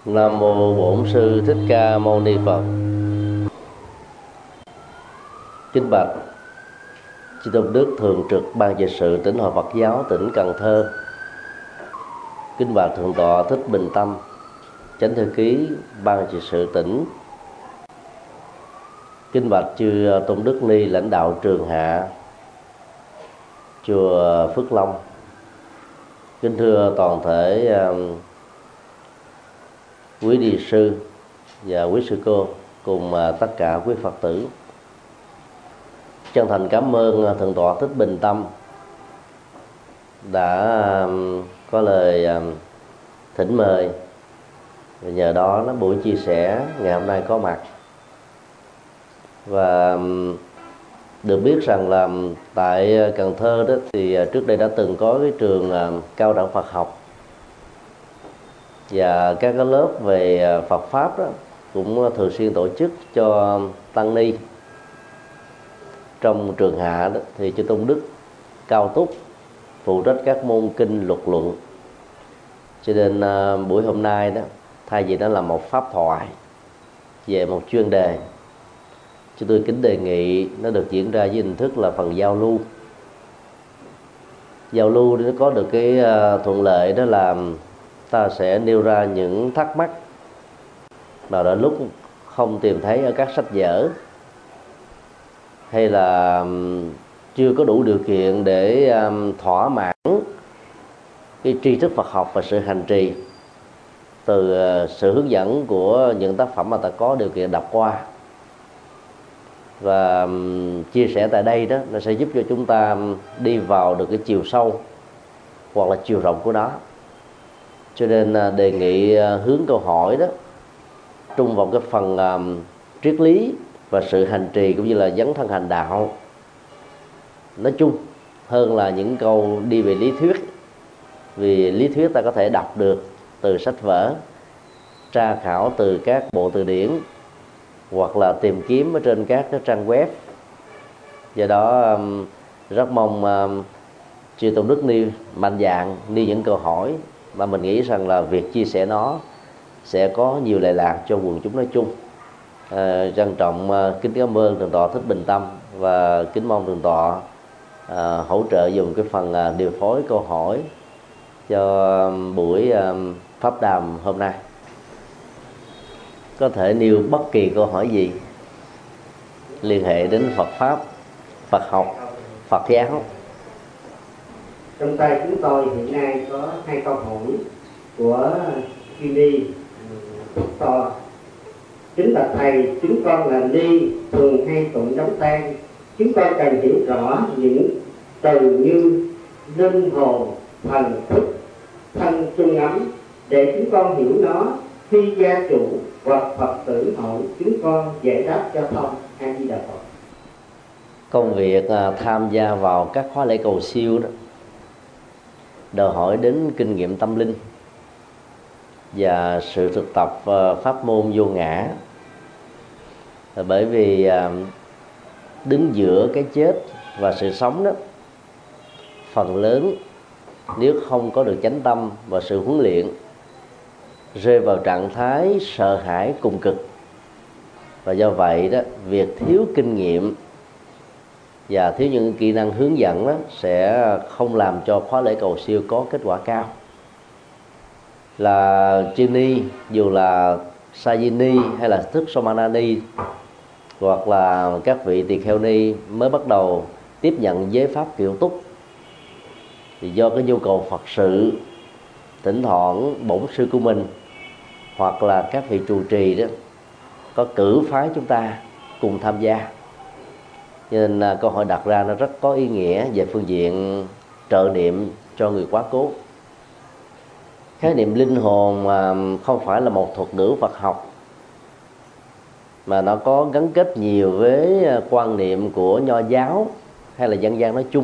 Nam mô Bổn Sư Thích Ca Mâu Ni Phật. Kính bạch Chư Tôn Đức Thường trực Ban Trị sự Tỉnh Hội Phật giáo tỉnh Cần Thơ. Kính bạch Thượng tọa Thích Bình Tâm, Chánh Thư ký Ban Trị sự tỉnh. Kính bạch Chư Tôn Đức Ni, lãnh đạo trường hạ chùa Phước Long. Kính thưa toàn thể quý ni sư và quý sư cô cùng tất cả quý Phật tử. Chân thành cảm ơn Thượng tọa Thích Bình Tâm đã có lời thỉnh mời, và nhờ đó buổi chia sẻ ngày hôm nay có mặt. Và được biết rằng là tại Cần Thơ đó thì trước đây đã từng có cái trường cao đẳng Phật học, và các cái lớp về Phật pháp đó cũng thường xuyên tổ chức cho tăng ni. Trong trường hạ đó thì Chư Tôn Đức Cao Túc phụ trách các môn kinh luật luận, cho nên buổi hôm nay đó, thay vì nó là một pháp thoại về một chuyên đề, chúng tôi kính đề nghị nó được diễn ra với hình thức là phần giao lưu. Giao lưu để nó có được cái thuận lợi, đó là ta sẽ nêu ra những thắc mắc mà đã lúc không tìm thấy ở các sách vở, hay là chưa có đủ điều kiện để thỏa mãn cái tri thức Phật học và sự hành trì từ sự hướng dẫn của những tác phẩm mà ta có điều kiện đọc qua. Và chia sẻ tại đây đó, nó sẽ giúp cho chúng ta đi vào được cái chiều sâu hoặc là chiều rộng của nó. Cho nên đề nghị hướng câu hỏi đó trung vào cái phần triết lý và sự hành trì, cũng như là dấn thân hành đạo nói chung, hơn là những câu đi về lý thuyết. Vì lý thuyết ta có thể đọc được từ sách vở, tra khảo từ các bộ từ điển, hoặc là tìm kiếm ở trên các cái trang web. Do đó rất mong Chư Tôn Đức Ni mạnh dạn ni những câu hỏi, mà mình nghĩ rằng là việc chia sẻ nó sẽ có nhiều lệ lạc cho quần chúng nói chung. Trân trọng kính cảm ơn Thượng tọa Thích Bình Tâm, và kính mong Thượng tọa hỗ trợ dùng cái phần điều phối câu hỏi cho buổi pháp đàm hôm nay. Có thể nêu bất kỳ câu hỏi gì liên hệ đến Phật pháp, Phật học, Phật giáo. Trong tay chúng tôi hiện nay có 2 câu hỏi của Ni Phúc To. Kính bạch thầy, chúng con là ni thường hay tụng đóng tang. Chúng con cần hiểu rõ những từ như linh hồn, thần thức, thân trung ấm, để chúng con hiểu nó. Khi gia chủ hoặc Phật tử hỏi, chúng con giải đáp cho thông. A Di Đà Phật. Công việc tham gia vào các khóa lễ cầu siêu đó đòi hỏi đến kinh nghiệm tâm linh và sự thực tập pháp môn vô ngã. Bởi vì đứng giữa cái chết và sự sống đó, phần lớn nếu không có được chánh tâm và sự huấn luyện, rơi vào trạng thái sợ hãi cùng cực. Và do vậy đó, việc thiếu kinh nghiệm và thiếu những kỹ năng hướng dẫn đó sẽ không làm cho khóa lễ cầu siêu có kết quả cao. Là chư ni, dù là sa di ni hay là thức somanani, hoặc là các vị tỳ kheo ni mới bắt đầu tiếp nhận giới pháp kiểu túc, thì do cái nhu cầu Phật sự, thỉnh thoảng bổn sư của mình hoặc là các vị trụ trì đó có cử phái chúng ta cùng tham gia, nên câu hỏi đặt ra nó rất có ý nghĩa về phương diện trợ niệm cho người quá cố. Khái niệm linh hồn không phải là một thuật ngữ Phật học, mà nó có gắn kết nhiều với quan niệm của Nho giáo hay là dân gian nói chung,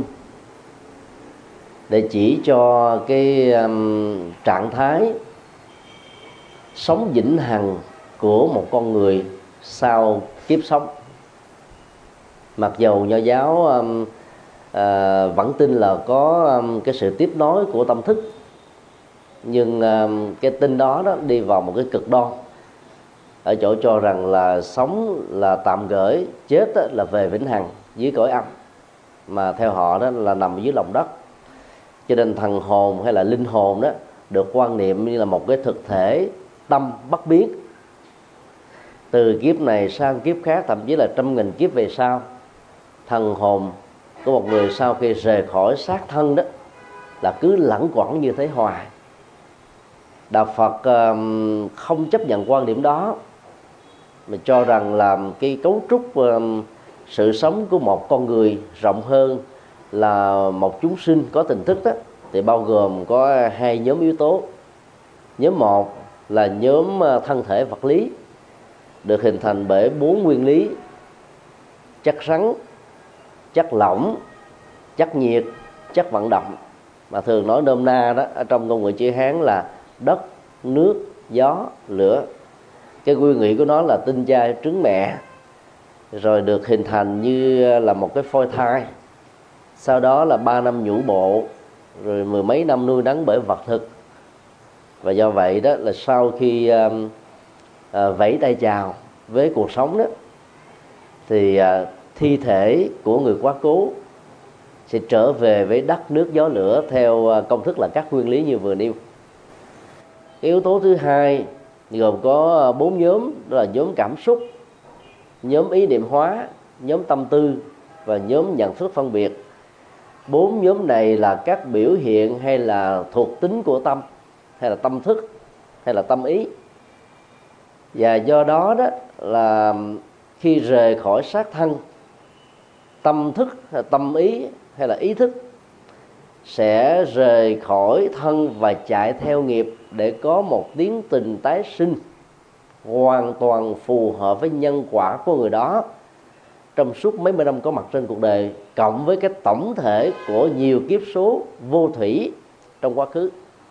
để chỉ cho cái trạng thái sống vĩnh hằng của một con người sau kiếp sống. Mặc dầu Nho giáo vẫn tin là có cái sự tiếp nối của tâm thức, nhưng cái tin đó đi vào một cái cực đoan, ở chỗ cho rằng là sống là tạm gửi, chết là về vĩnh hằng dưới cõi âm, mà theo họ đó là nằm dưới lòng đất. Cho nên thần hồn hay là linh hồn đó được quan niệm như là một cái thực thể tâm bất biến, từ kiếp này sang kiếp khác, thậm chí là trăm nghìn kiếp về sau, thần hồn của một người sau khi rời khỏi xác thân đó là cứ lẩn quẩn như thế hoài. Đạo Phật không chấp nhận quan điểm đó, mà cho rằng là cái cấu trúc sự sống của một con người rộng hơn là một chúng sinh có tình thức đó, thì bao gồm có hai nhóm yếu tố. Nhóm một là nhóm thân thể vật lý, được hình thành bởi 4 nguyên lý: chất rắn, chất lỏng, chất nhiệt, chất vận động, mà thường nói nôm na đó ở trong ngôn ngữ chữ Hán là đất, nước, gió, lửa. Cái nguyên lý của nó là tinh cha trứng mẹ, rồi được hình thành như là một cái phôi thai, sau đó là 3 năm nhũ bộ, rồi 10 mấy năm nuôi nấng bởi vật thực. Và do vậy đó là sau khi vẫy tay chào với cuộc sống đó, thì thi thể của người quá cố sẽ trở về với đất, nước, gió, lửa theo công thức là các nguyên lý như vừa nêu. Cái yếu tố thứ hai gồm có 4 nhóm, đó là nhóm cảm xúc, nhóm ý niệm hóa, nhóm tâm tư và nhóm nhận thức phân biệt. 4 nhóm này là các biểu hiện hay là thuộc tính của tâm, hay là tâm thức, hay là tâm ý. Và do đó đó là khi rời khỏi xác thân, tâm thức, tâm ý hay là ý thức sẽ rời khỏi thân và chạy theo nghiệp để có một tiến trình tái sinh hoàn toàn phù hợp với nhân quả của người đó trong suốt mấy mươi năm có mặt trên cuộc đời, cộng với cái tổng thể của nhiều kiếp số vô thủy trong quá khứ,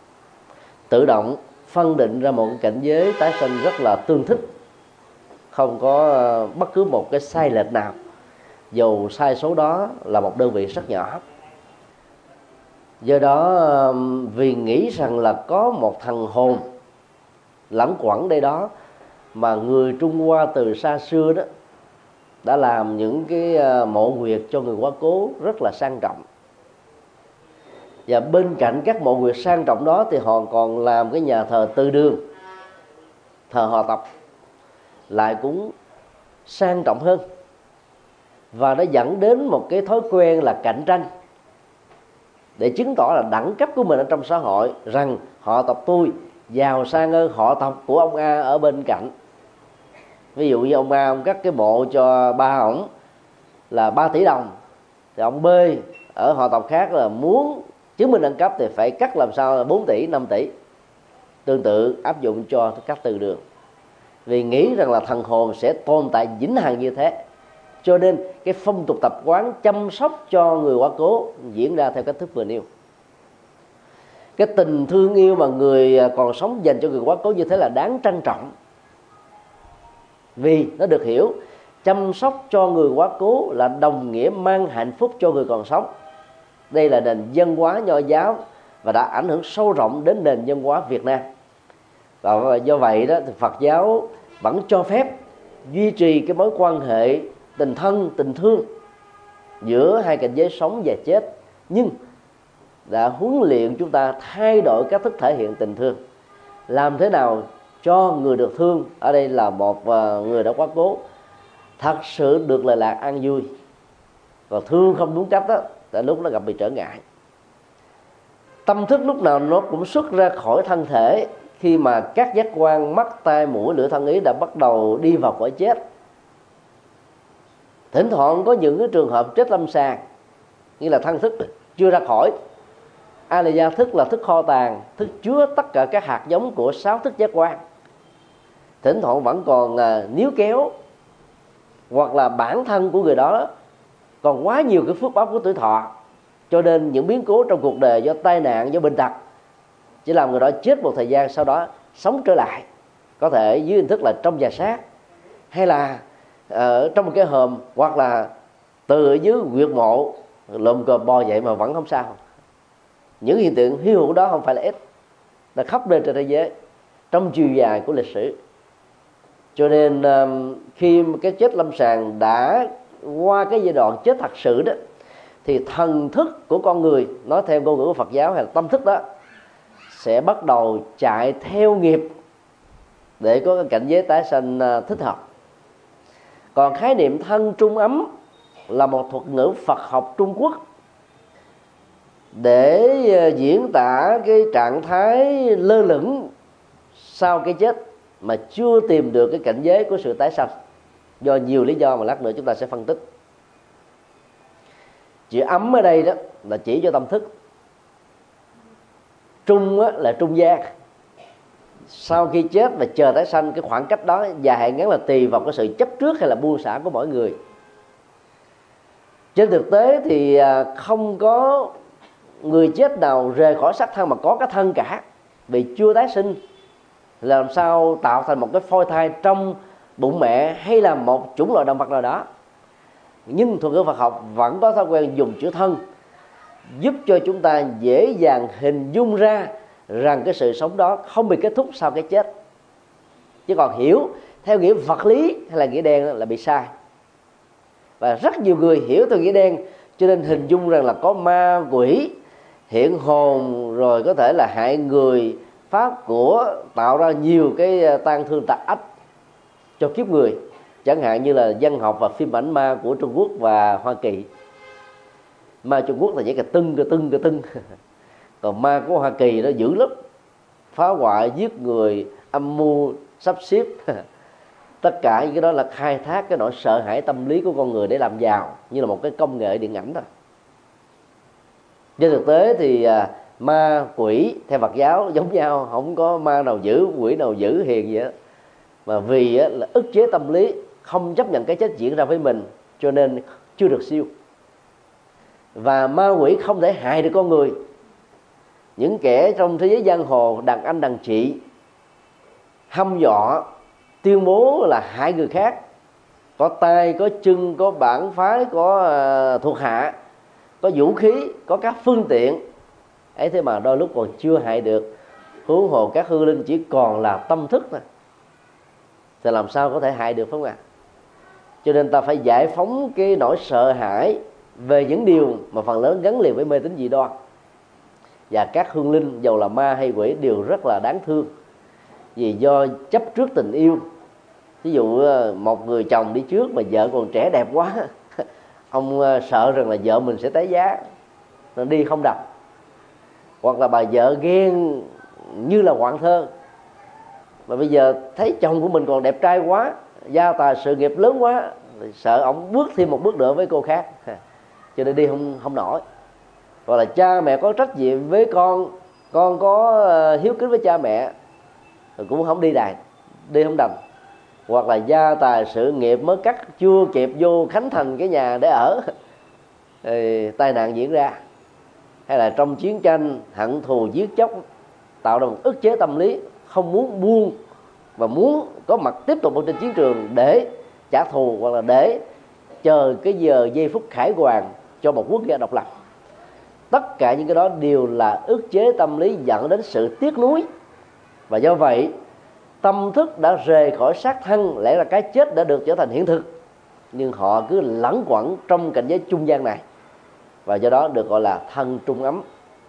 tự động phân định ra một cảnh giới tái sinh rất là tương thích, không có bất cứ một cái sai lệch nào, dù sai số đó là một đơn vị rất nhỏ. Do đó vì nghĩ rằng là có một thần hồn lẩn quẩn đây đó, mà người Trung Hoa từ xa xưa đó đã làm những cái mộ huyệt cho người quá cố rất là sang trọng. Và bên cạnh các mộ huyệt sang trọng đó thì họ còn làm cái nhà thờ tư đường, thờ họ tập, lại cũng sang trọng hơn. Và nó dẫn đến một cái thói quen là cạnh tranh, để chứng tỏ là đẳng cấp của mình ở trong xã hội, rằng họ tộc tôi giàu sang hơn họ tộc của ông A ở bên cạnh. Ví dụ như ông A ông cắt cái mộ cho ba ổng là 3 tỷ đồng, thì ông B ở họ tộc khác là muốn chứng minh đẳng cấp thì phải cắt làm sao là 4 tỷ, 5 tỷ. Tương tự áp dụng cho các từ đường, vì nghĩ rằng là thần hồn sẽ tồn tại vĩnh hằng như thế, cho nên cái phong tục tập quán chăm sóc cho người quá cố diễn ra theo cách thức vừa nêu. Cái tình thương yêu mà người còn sống dành cho người quá cố như thế là đáng trân trọng, vì nó được hiểu chăm sóc cho người quá cố là đồng nghĩa mang hạnh phúc cho người còn sống. Đây là nền văn hóa Nho giáo và đã ảnh hưởng sâu rộng đến nền văn hóa Việt Nam. Và do vậy đó thì Phật giáo vẫn cho phép duy trì cái mối quan hệ tình thân, tình thương giữa hai cảnh giới sống và chết, nhưng đã huấn luyện chúng ta thay đổi cách thức thể hiện tình thương. Làm thế nào cho người được thương, ở đây là một người đã quá cố, thật sự được lệ lạc an vui. Còn thương không đúng cách đó, tại lúc nó gặp bị trở ngại. Tâm thức lúc nào nó cũng xuất ra khỏi thân thể khi mà các giác quan mắt, tai, mũi, lưỡi, thân, ý đã bắt đầu đi vào cõi chết. Thỉnh thoảng có những cái trường hợp chết lâm sàng, như là thân thức chưa ra khỏi. Alaya thức là thức kho tàng, thức chứa tất cả các hạt giống của 6 thức giác quan. Thỉnh thoảng vẫn còn níu kéo, hoặc là bản thân của người đó còn quá nhiều cái phước báo của tuổi thọ, cho nên những biến cố trong cuộc đời do tai nạn, do bệnh tật chỉ làm người đó chết một thời gian, sau đó sống trở lại, có thể dưới hình thức là trong nhà xác, hay là ở trong một cái hòm, hoặc là từ ở dưới huyệt mộ lồm cồm bò dậy mà vẫn không sao. Những hiện tượng hy hữu đó không phải là ít. đã khắp nơi trên thế giới trong chiều dài của lịch sử. Cho nên khi cái chết lâm sàng đã qua cái giai đoạn chết thật sự đó, thì thần thức của con người, nói theo ngôn ngữ của Phật giáo hay là tâm thức đó, sẽ bắt đầu chạy theo nghiệp để có cái cảnh giới tái sanh thích hợp. Còn khái niệm thân trung ấm là một thuật ngữ Phật học Trung Quốc để diễn tả cái trạng thái lơ lửng sau cái chết mà chưa tìm được cái cảnh giới của sự tái sanh, do nhiều lý do mà lát nữa chúng ta sẽ phân tích. Chữ ấm ở đây đó là chỉ cho tâm thức, trung là trung gian, sau khi chết và chờ tái sanh, cái khoảng cách đó dài hay ngắn là tùy vào cái sự chấp trước hay là buông xả của mỗi người. Trên thực tế thì không có người chết nào rời khỏi xác thân mà có cái thân cả, vì chưa tái sinh. Làm sao tạo thành một cái phôi thai trong bụng mẹ hay là một chủng loại động vật nào đó. Nhưng thuật ngữ Phật học vẫn có thói quen dùng chữ thân, giúp cho chúng ta dễ dàng hình dung ra rằng cái sự sống đó không bị kết thúc sau cái chết. Chứ còn hiểu theo nghĩa vật lý hay là nghĩa đen là bị sai. Và rất nhiều người hiểu theo nghĩa đen, cho nên hình dung rằng là có ma quỷ hiện hồn, rồi có thể là hại người, pháp của, tạo ra nhiều cái tang thương tạc ách cho kiếp người, chẳng hạn như là văn học và phim ảnh ma của Trung Quốc và Hoa Kỳ. Ma Trung Quốc là chỉ cái tưng còn ma của Hoa Kỳ nó dữ lắm, phá hoại, giết người, âm mưu, sắp xếp tất cả những cái đó là khai thác cái nỗi sợ hãi tâm lý của con người để làm giàu, như là một cái công nghệ điện ảnh thôi. Trên thực tế thì ma quỷ theo Phật giáo giống nhau, không có ma nào dữ, quỷ nào dữ, hiền gì hết. Mà vì là ức chế tâm lý, không chấp nhận cái chết diễn ra với mình, cho nên chưa được siêu. Và ma quỷ không thể hại được con người. Những kẻ trong thế giới giang hồ, đàn anh đàn chị, hăm dọa, tuyên bố là hại người khác, có tay, có chân, có bản phái, có thuộc hạ, có vũ khí, có các phương tiện ấy, thế mà đôi lúc còn chưa hại được. Huống hồ các hư linh chỉ còn là tâm thức thôi, thì làm sao có thể hại được, phải không ạ? Cho nên ta phải giải phóng cái nỗi sợ hãi về những điều mà phần lớn gắn liền với mê tín dị đoan. Và các hương linh, dầu là ma hay quỷ, đều rất là đáng thương, vì do chấp trước tình yêu. Ví dụ một người chồng đi trước mà vợ còn trẻ đẹp quá, ông sợ rằng là vợ mình sẽ tái giá nên đi không đập. Hoặc là bà vợ ghen như là hoàng thơ, mà bây giờ thấy chồng của mình còn đẹp trai quá, gia tài sự nghiệp lớn quá, sợ ông bước thêm một bước nữa với cô khác, cho nên đi không nổi. Hoặc là cha mẹ có trách nhiệm với con có hiếu kính với cha mẹ rồi cũng không đi không đành. Hoặc là gia tài sự nghiệp mới cắt, chưa kịp vô khánh thành cái nhà để ở thì tai nạn diễn ra. Hay là trong chiến tranh hận thù giết chóc, tạo ra một ức chế tâm lý, không muốn buông và muốn có mặt tiếp tục ở trên chiến trường để trả thù, hoặc là để chờ cái giây phút khải hoàn cho một quốc gia độc lập. Tất cả những cái đó đều là ức chế tâm lý dẫn đến sự tiếc nuối. Và do vậy tâm thức đã rời khỏi xác thân, lẽ là cái chết đã được trở thành hiện thực, nhưng họ cứ lẳng quẩn trong cảnh giới trung gian này, và do đó được gọi là thân trung ấm.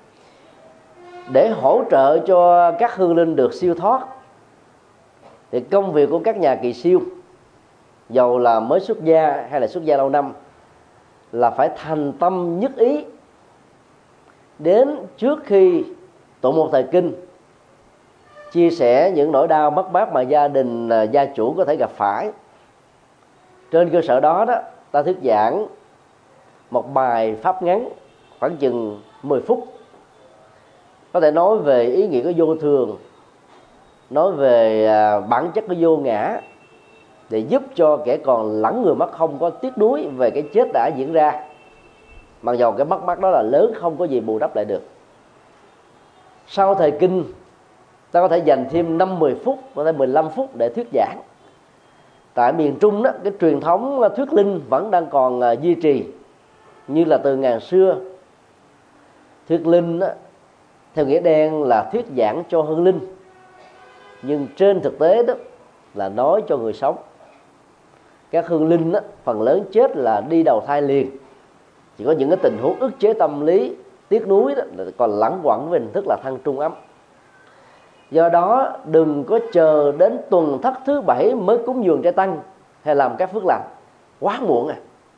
Để hỗ trợ cho các hương linh được siêu thoát, thì công việc của các nhà kỳ siêu, dầu là mới xuất gia hay là xuất gia lâu năm, là phải thành tâm nhất ý đến trước khi tụng một thời kinh, chia sẻ những nỗi đau mất mát mà gia đình, gia chủ có thể gặp phải. Trên cơ sở đó ta thuyết giảng một bài pháp ngắn khoảng chừng 10 phút, có thể nói về ý nghĩa của vô thường, nói về bản chất của vô ngã, để giúp cho kẻ còn lẫn người mất không có tiếc nuối về cái chết đã diễn ra, mặc dù cái mất mát đó là lớn, không có gì bù đắp lại được. Sau thời kinh, ta có thể dành thêm 5-10 phút, có thể 15 phút để thuyết giảng. Tại miền Trung đó, cái truyền thống thuyết linh vẫn đang còn duy trì như là từ ngàn xưa. Thuyết linh đó, theo nghĩa đen là thuyết giảng cho hương linh, nhưng trên thực tế đó là nói cho người sống. Các hương linh đó, phần lớn chết là đi đầu thai liền. Chỉ có những cái tình huống ức chế tâm lý, tiếc nuối đó là còn lẳng quẩn với hình thức là thân trung ấm. Do đó đừng có chờ đến tuần thất thứ 7 mới cúng dường trai tăng hay làm các phước lành, quá muộn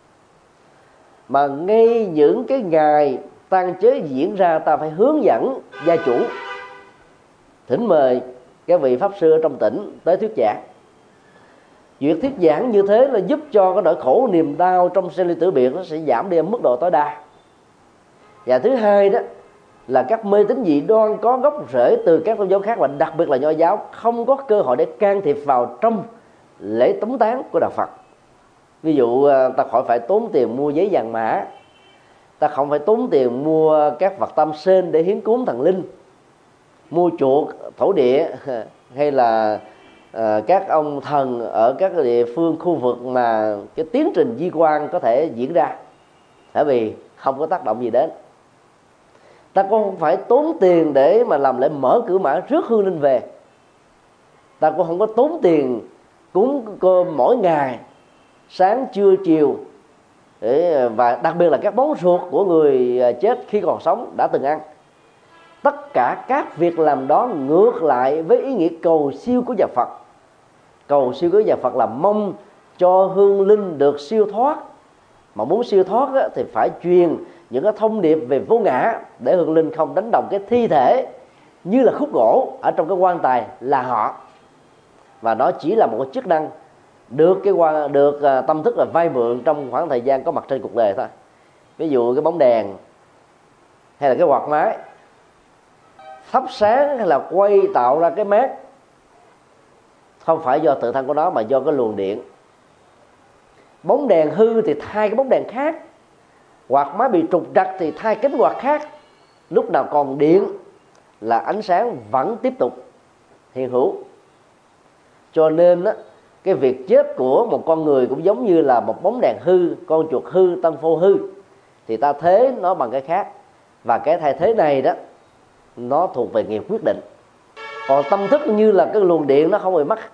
Mà ngay những cái ngày tang chế diễn ra, ta phải hướng dẫn gia chủ thỉnh mời các vị pháp sư ở trong tỉnh tới thuyết giảng. Việc thuyết giảng như thế là giúp cho cái nỗi khổ niềm đau trong sinh ly tử biệt nó sẽ giảm đi ở mức độ tối đa. Và thứ hai đó là các mê tín dị đoan có gốc rễ từ các tôn giáo khác, và đặc biệt là Nho giáo, không có cơ hội để can thiệp vào trong lễ tống táng của đạo Phật. Ví dụ ta khỏi phải tốn tiền mua giấy vàng mã, ta không phải tốn tiền mua các vật tam sen để hiến cúng thần linh, mua chuột thổ địa hay là các ông thần ở các địa phương khu vực mà cái tiến trình di quan có thể diễn ra, bởi vì không có tác động gì đến. Ta cũng không phải tốn tiền để mà làm lễ mở cửa mã rước hương linh về. Ta cũng không có tốn tiền cúng cơm mỗi ngày, sáng trưa chiều, và đặc biệt là các món ruột của người chết khi còn sống đã từng ăn. Tất cả các việc làm đó ngược lại với ý nghĩa cầu siêu của nhà Phật. Cầu siêu của nhà Phật là mong cho hương linh được siêu thoát. Mà muốn siêu thoát á, thì phải truyền những cái thông điệp về vô ngã, để hương linh không đánh đồng cái thi thể như là khúc gỗ ở trong cái quan tài là họ. Và nó chỉ là một cái chức năng được tâm thức là vay mượn trong khoảng thời gian có mặt trên cuộc đời thôi. Ví dụ cái bóng đèn hay là cái quạt máy thắp sáng hay là quay tạo ra cái mát không phải do tự thân của nó, mà do cái luồng điện. Bóng đèn hư thì thay cái bóng đèn khác, quạt máy bị trục trặc thì thay cánh quạt khác. Lúc nào còn điện là ánh sáng vẫn tiếp tục hiện hữu. Cho nên á, cái việc chết của một con người cũng giống như là một bóng đèn hư, con chuột hư, tân phô hư, thì ta thế nó bằng cái khác. Và cái thay thế này đó, nó thuộc về nghiệp quyết định. Còn tâm thức như là cái luồng điện, nó không bị mất.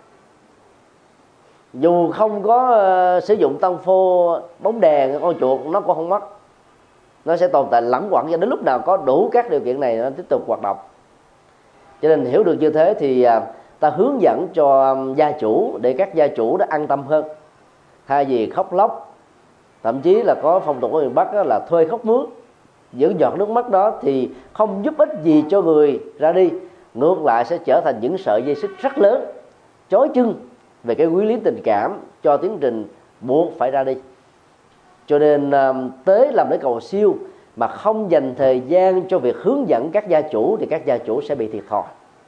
Dù không có sử dụng tân phô, bóng đèn, con chuột, nó cũng không mất. Nó sẽ tồn tại lẳng quẩn cho đến lúc nào có đủ các điều kiện này nó tiếp tục hoạt động. Cho nên hiểu được như thế thì ta hướng dẫn cho gia chủ để các gia chủ đã an tâm hơn, thay vì khóc lóc. Thậm chí là có phong tục ở miền Bắc là thuê khóc mướt. Những giọt nước mắt đó thì không giúp ích gì cho người ra đi, ngược lại sẽ trở thành những sợi dây xích rất lớn chói chưng về cái quyến luyến tình cảm cho tiến trình buộc phải ra đi. Cho nên tế làm lễ cầu siêu mà không dành thời gian cho việc hướng dẫn các gia chủ thì các gia chủ sẽ bị thiệt thòi.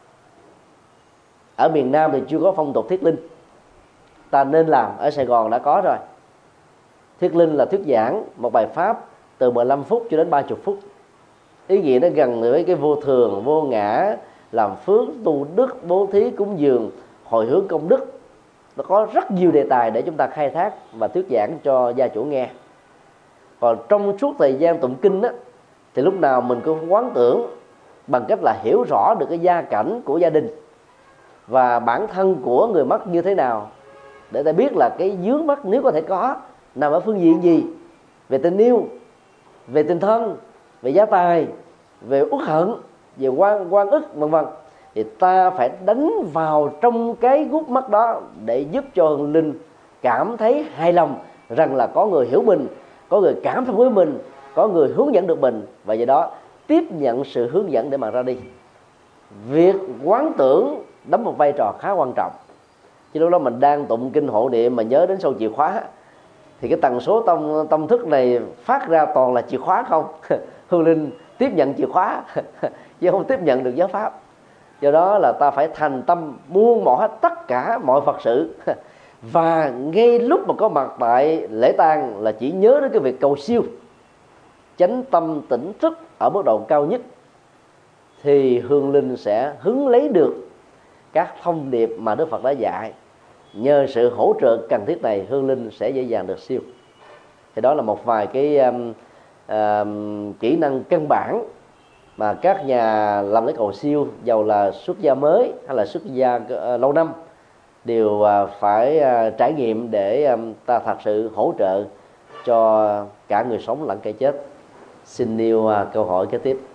Ở miền Nam thì chưa có phong tục thuyết linh, ta nên làm. Ở Sài Gòn đã có rồi. Thuyết linh là thuyết giảng một bài pháp từ 15 phút cho đến 30 phút. Ý nghĩa nó gần với cái vô thường, vô ngã, làm phước, tu đức, bố thí, cúng dường, hồi hướng công đức. Nó có rất nhiều đề tài để chúng ta khai thác và thuyết giảng cho gia chủ nghe. Còn trong suốt thời gian tụng kinh đó, thì lúc nào mình cũng quán tưởng bằng cách là hiểu rõ được cái gia cảnh của gia đình và bản thân của người mất như thế nào, để ta biết là cái vướng mắc nếu có thể có nằm ở phương diện gì, về tình yêu, về tình thân, về gia tài, về uất hận, về quan ức vân vân. Thì ta phải đánh vào trong cái gút mắt đó để giúp cho hồn linh cảm thấy hài lòng rằng là có người hiểu mình, có người cảm thông với mình, có người hướng dẫn được mình, và do đó tiếp nhận sự hướng dẫn để mà ra đi. Việc quán tưởng đóng một vai trò khá quan trọng. Chứ lúc đó mình đang tụng kinh hộ niệm mà nhớ đến sâu chìa khóa thì cái tần số tâm thức này phát ra toàn là chìa khóa không. Hương linh tiếp nhận chìa khóa chứ không tiếp nhận được giáo pháp. Do đó là ta phải thành tâm buông bỏ hết tất cả mọi Phật sự và ngay lúc mà có mặt tại lễ tang là chỉ nhớ đến cái việc cầu siêu, chánh tâm tỉnh thức ở mức độ cao nhất, thì hương linh sẽ hứng lấy được các thông điệp mà Đức Phật đã dạy. Nhờ sự hỗ trợ cần thiết này, hương linh sẽ dễ dàng được siêu. Thì đó là một vài cái kỹ năng căn bản mà các nhà làm lễ cầu siêu, dầu là xuất gia mới hay là xuất gia lâu năm, đều phải trải nghiệm để ta thật sự hỗ trợ cho cả người sống lẫn kẻ chết. Xin nêu câu hỏi kế tiếp.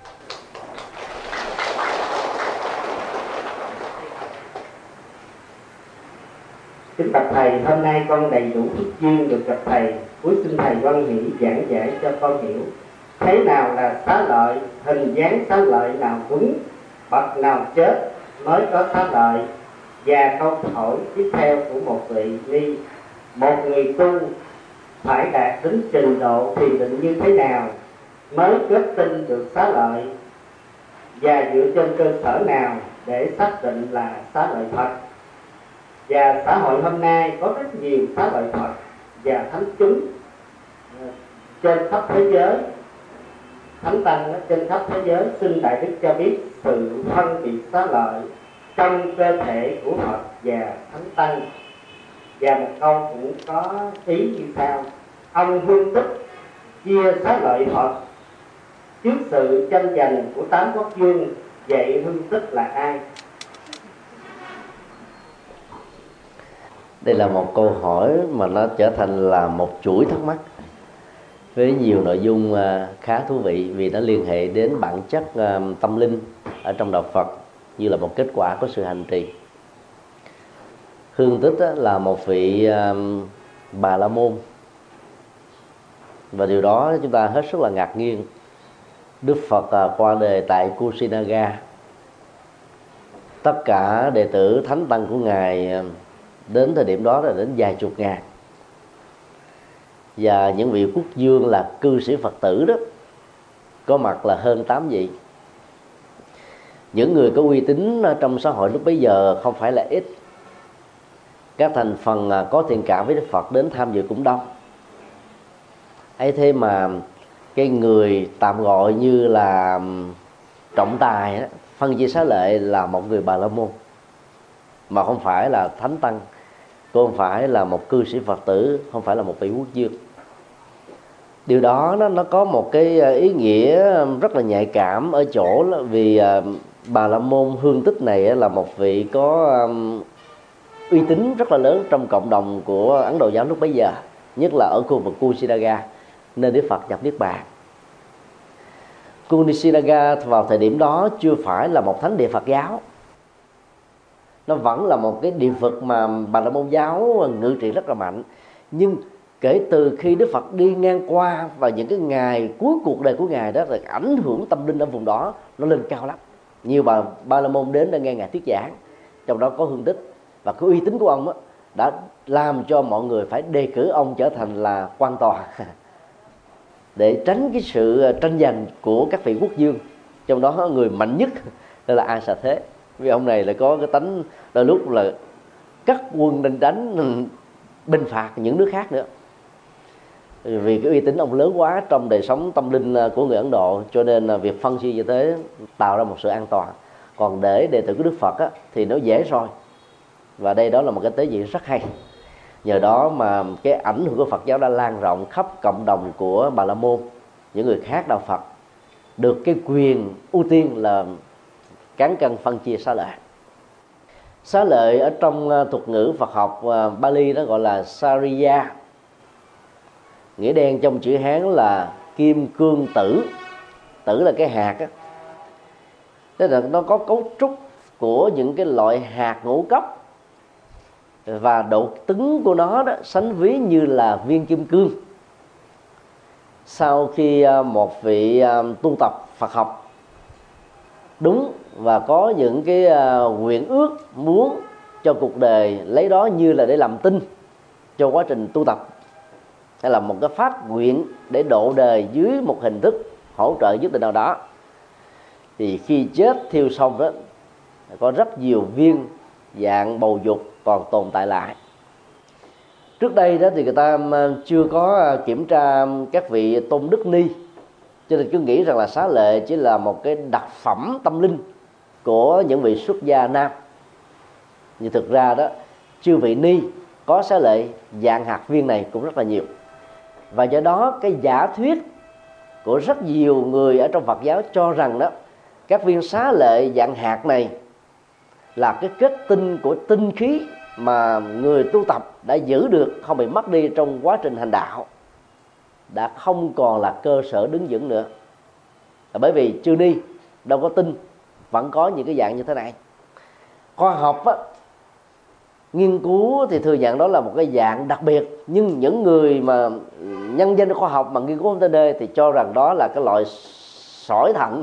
Kính bạch thầy, hôm nay con đầy đủ phước duyên được gặp thầy. Cuối xin thầy hoan hỷ giảng giải cho con hiểu thế nào là xá lợi, hình dáng xá lợi nào vững, bậc nào chết mới có xá lợi. Và câu hỏi tiếp theo của một vị ni: một người tu phải đạt đến trình độ thiền định như thế nào mới kết tin được xá lợi, và dựa trên cơ sở nào để xác định là xá lợi thật? Và xã hội hôm nay có rất nhiều xá lợi Phật và thánh chúng trên khắp thế giới, thánh tăng trên khắp thế giới. Xin đại đức cho biết sự phân biệt xá lợi trong cơ thể của Phật và thánh tăng. Và một câu cũng có ý như sau: ông Hương Tích chia xá lợi Phật trước sự tranh giành của 8 quốc vương, vậy Hương Tích là ai? Đây là một câu hỏi mà nó trở thành là một chuỗi thắc mắc với nhiều nội dung khá thú vị, vì nó liên hệ đến bản chất tâm linh ở trong đạo Phật như là một kết quả của sự hành trì. Hương Tích là một vị Bà La Môn, và điều đó chúng ta hết sức là ngạc nhiên. Đức Phật qua đời tại Kusinaga. Tất cả đệ tử thánh tăng của ngài đến thời điểm đó là đến vài chục ngàn, và những vị quốc vương là cư sĩ Phật tử đó có mặt là hơn 8 vị. Những người có uy tín trong xã hội lúc bấy giờ không phải là ít. Các thành phần có thiện cảm với Đức Phật đến tham dự cũng đông. ấy thế mà cái người tạm gọi như là trọng tài đó, phân chia xá lợi là một người Bà La Môn, mà không phải là thánh tăng, cũng không phải là một cư sĩ Phật tử, không phải là một vị quốc vương. Điều đó nó có một cái ý nghĩa rất là nhạy cảm ở chỗ là vì Bà La Môn Hương Tích này là một vị có uy tín rất là lớn trong cộng đồng của Ấn Độ giáo lúc bấy giờ, nhất là ở khu vực Kusinaga, nơi Đức Phật nhập niết bàn. Kusinaga vào thời điểm đó chưa phải là một thánh địa Phật giáo, nó vẫn là một cái địa Phật mà Bà La Môn giáo ngự trị rất là mạnh. Nhưng kể từ khi Đức Phật đi ngang qua vào những cái ngày cuối cuộc đời của ngài đó, rồi ảnh hưởng tâm linh ở vùng đó nó lên cao lắm. Nhiều Bà La Môn đến để nghe ngài thuyết giảng, trong đó có Hương Tích, và cái uy tín của ông đã làm cho mọi người phải đề cử ông trở thành là quan tòa để tránh cái sự tranh giành của các vị quốc vương. Trong đó người mạnh nhất đó là A Xà Thế, vì ông này lại có cái tánh đôi lúc là cắt quân đánh binh phạt những nước khác nữa. Vì cái uy tín ông lớn quá trong đời sống tâm linh của người Ấn Độ, cho nên là việc phân chia như thế tạo ra một sự an toàn. Còn để đệ tử của Đức Phật thì nó dễ rồi. Và đây đó là một cái tế nhị rất hay. Nhờ đó mà cái ảnh hưởng của Phật giáo đã lan rộng khắp cộng đồng của Bà La Môn. Những người khác đạo Phật được cái quyền ưu tiên là cán cân phân chia xá lợi. Xá lợi ở trong thuật ngữ Phật học Bali đó gọi là Sariya, nghĩa đen trong chữ Hán là kim cương tử. Tử là cái hạt á, tức là nó có cấu trúc của những cái loại hạt ngũ cốc, và độ cứng của nó đó sánh ví như là viên kim cương. Sau khi một vị tu tập Phật học đúng và có những cái nguyện ước muốn cho cuộc đời lấy đó như là để làm tin cho quá trình tu tập, hay là một cái phát nguyện để độ đời dưới một hình thức hỗ trợ nhất định nào đó, thì khi chết thiêu xong đó có rất nhiều viên dạng bầu dục còn tồn tại lại. Trước đây đó thì người ta chưa có kiểm tra các vị tôn đức ni, cho nên cứ nghĩ rằng là xá lợi chỉ là một cái đặc phẩm tâm linh của những vị xuất gia nam. Nhưng thực ra đó, chư vị ni có xá lợi dạng hạt viên này cũng rất là nhiều. Và do đó cái giả thuyết của rất nhiều người ở trong Phật giáo cho rằng đó, các viên xá lợi dạng hạt này là cái kết tinh của tinh khí mà người tu tập đã giữ được, không bị mất đi trong quá trình hành đạo, đã không còn là cơ sở đứng vững nữa. Bởi vì chư ni đâu có tinh, vẫn có những cái dạng như thế này. Khoa học á, nghiên cứu thì thừa nhận đó là một cái dạng đặc biệt, nhưng những người mà nhân danh khoa học mà nghiên cứu tới đây thì cho rằng đó là cái loại sỏi thận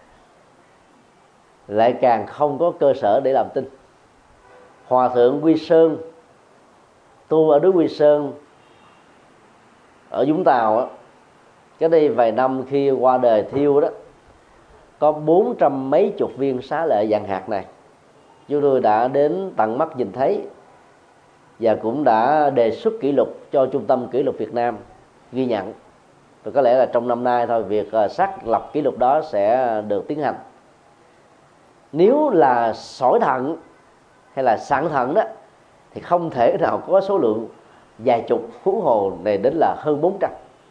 lại càng không có cơ sở để làm tin. Hòa thượng Quy Sơn tu ở núi Quy Sơn ở Vũng Tàu á, cái đây vài năm khi qua đời thiêu đó, có 400 mấy chục viên xá lợi dạng hạt này. Chúng tôi đã đến tận mắt nhìn thấy và cũng đã đề xuất kỷ lục cho Trung tâm Kỷ lục Việt Nam ghi nhận. Và có lẽ là trong năm nay thôi, việc xác lập kỷ lục đó sẽ được tiến hành. Nếu là sỏi thận hay là sạn thận đó thì không thể nào có số lượng vài chục, huống hồ này đến là hơn 400.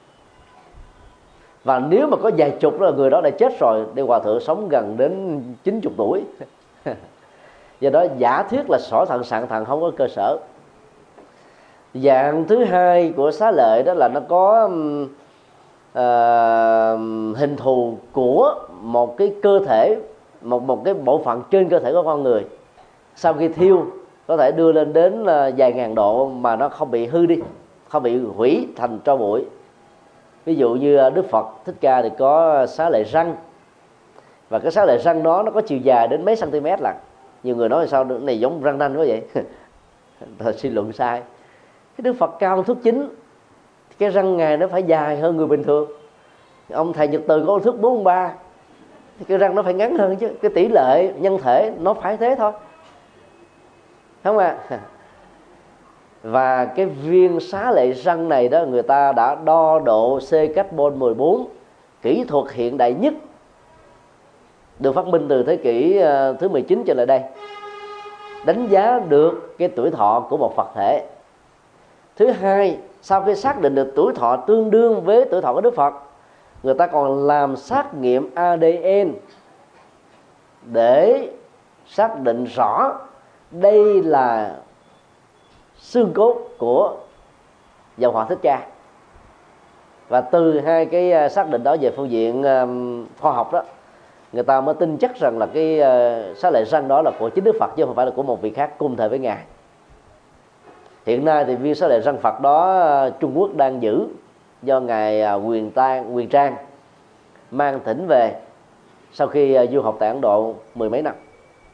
Và nếu mà có vài chục là người đó đã chết rồi, để hòa thượng sống gần đến 90 tuổi. Do đó giả thuyết là sỏi thận, sạn thận không có cơ sở. Dạng thứ hai của xá lợi đó là nó có hình thù của một cái cơ thể, một cái bộ phận trên cơ thể của con người. Sau khi thiêu có thể đưa lên đến vài ngàn độ mà nó không bị hư đi, không bị hủy thành tro bụi. Ví dụ như Đức Phật Thích Ca thì có xá lợi răng, và cái xá lợi răng đó nó có chiều dài đến mấy cm lận. Nhiều người nói là sao này giống răng nanh quá vậy? Thật suy luận sai. Cái Đức Phật cao thước 9, cái răng ngài nó phải dài hơn người bình thường. Ông thầy Nhật Từ có thước 43, thì cái răng nó phải ngắn hơn chứ. Cái tỷ lệ nhân thể nó phải thế thôi, không ạ? Và cái viên xá lợi răng này đó, người ta đã đo độ C carbon 14, kỹ thuật hiện đại nhất, được phát minh từ thế kỷ thứ 19 trở lại đây, đánh giá được cái tuổi thọ của một Phật thể. Thứ hai, sau khi xác định được tuổi thọ tương đương với tuổi thọ của Đức Phật, người ta còn làm xét nghiệm ADN để xác định rõ đây là xương cốt của dòng họ Thích Ca. Và từ hai cái xác định đó về phương diện khoa học đó, người ta mới tin chắc rằng là cái xá lợi răng đó là của chính Đức Phật, chứ không phải là của một vị khác cùng thời với ngài. Hiện nay thì viên xá lợi răng Phật đó Trung Quốc đang giữ, do ngài Quyền Trang mang thỉnh về sau khi du học tại Ấn Độ mười mấy năm.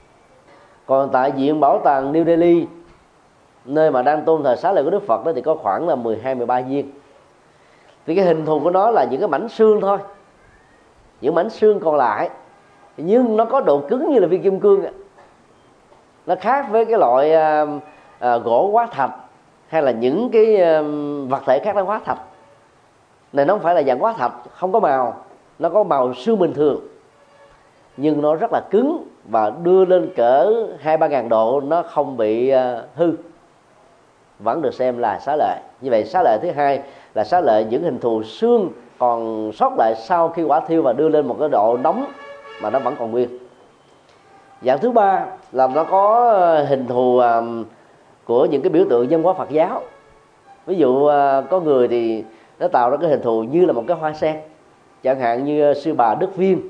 Còn tại viện bảo tàng New Delhi, nơi mà đang tôn thờ xá lợi của Đức Phật đó, thì có khoảng là 12-13 viên. Thì cái hình thù của nó là những cái mảnh xương thôi, những mảnh xương còn lại, nhưng nó có độ cứng như là viên kim cương. Nó khác với cái loại gỗ hóa thạch hay là những cái vật thể khác nó hóa thạch này. Nó không phải là dạng hóa thạch, không có màu, nó có màu xương bình thường, nhưng nó rất là cứng và đưa lên cỡ 2-3 ngàn độ nó không bị hư, vẫn được xem là xá lợi. Như vậy xá lợi thứ hai là xá lợi những hình thù xương còn sót lại sau khi quả thiêu và đưa lên một cái độ nóng mà nó vẫn còn nguyên. Dạng thứ ba là nó có hình thù của những cái biểu tượng văn hóa Phật giáo. Ví dụ có người thì nó tạo ra cái hình thù như là một cái hoa sen, chẳng hạn như sư bà Đức Viên,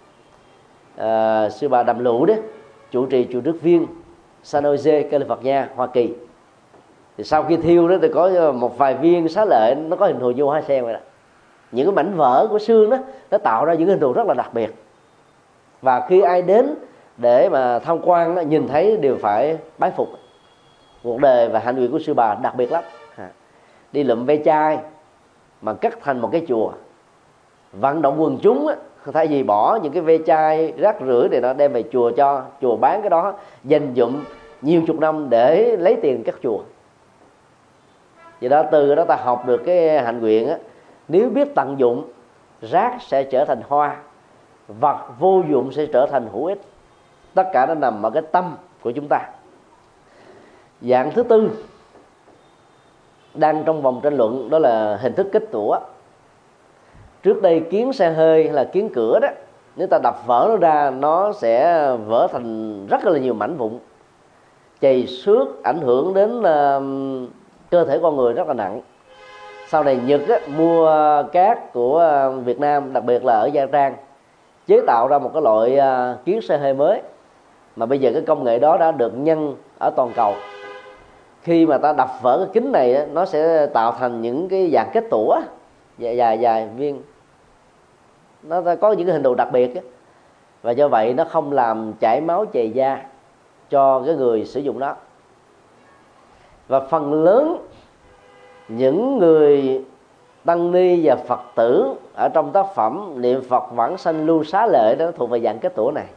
sư bà Đàm Lũ đấy, chủ trì chùa Đức Viên, San Jose, California, Hoa Kỳ. Thì sau khi thiêu đó thì có một vài viên xá lợi nó có hình thù như hoa sen vậy đó. Những cái mảnh vỡ của xương đó nó tạo ra những hình thù rất là đặc biệt, và khi ai đến để mà tham quan đó, nhìn thấy đều phải bái phục. Cuộc đời và hạnh nguyện của sư bà đặc biệt lắm. Đi lụm ve chai mà cắt thành một cái chùa, vận động quần chúng á, thay vì bỏ những cái ve chai rác rưởi để nó đem về chùa, cho chùa bán cái đó, dành dụm nhiều chục năm để lấy tiền cắt chùa. Vì đó từ đó ta học được cái hạnh nguyện á, nếu biết tận dụng, rác sẽ trở thành hoa, vật vô dụng sẽ trở thành hữu ích. Tất cả nó nằm ở cái tâm của chúng ta. Dạng thứ tư đang trong vòng tranh luận, đó là hình thức kết tủa. Trước đây kiến xe hơi hay là kiến cửa đó, nếu ta đập vỡ nó ra, nó sẽ vỡ thành rất là nhiều mảnh vụn, chày xước, ảnh hưởng đến cơ thể con người rất là nặng. Sau này Nhật á, mua cát của Việt Nam, đặc biệt là ở Nha Trang, chế tạo ra một cái loại kiến xe hơi mới, mà bây giờ cái công nghệ đó đã được nhân ở toàn cầu. Khi mà ta đập vỡ cái kính này á, nó sẽ tạo thành những cái dạng kết tủa dài viên, nó có những cái hình thù đặc biệt á, và do vậy nó không làm chảy máu chày da cho cái người sử dụng đó. Và phần lớn những người tăng ni và Phật tử ở trong tác phẩm Niệm Phật Vãng Sanh Lưu Xá Lợi đó thuộc về dạng kết tủa này.